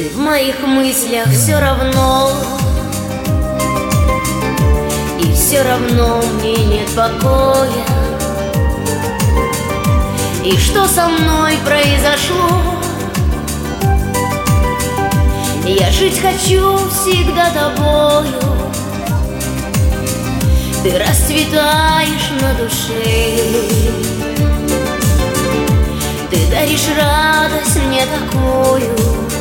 Ты в моих мыслях все равно, и все равно мне нет покоя. И что со мной произошло? Я жить хочу всегда тобою. Ты расцветаешь на душе, ты даришь радость мне такую.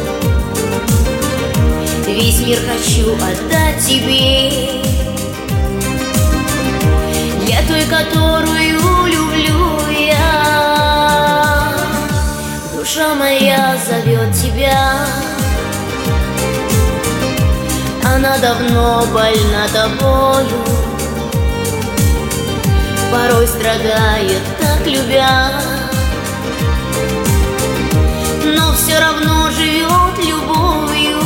Весь мир хочу отдать тебе, для той, которую люблю я. Душа моя зовет тебя, она давно больна тобою, порой страдает, так любя, но все равно живет любовью.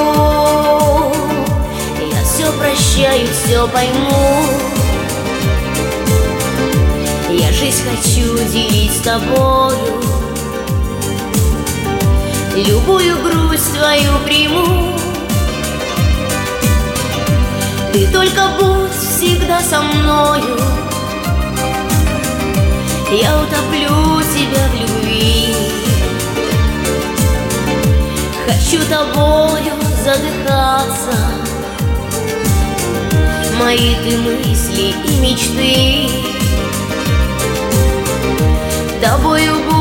Я все прощаю, все пойму, я жизнь хочу делить с тобою, любую грусть твою приму. Ты только будь всегда со мною, я утоплю тебя в любви. Хочу тобою задыхаться, мои ты мысли и мечты. Тобою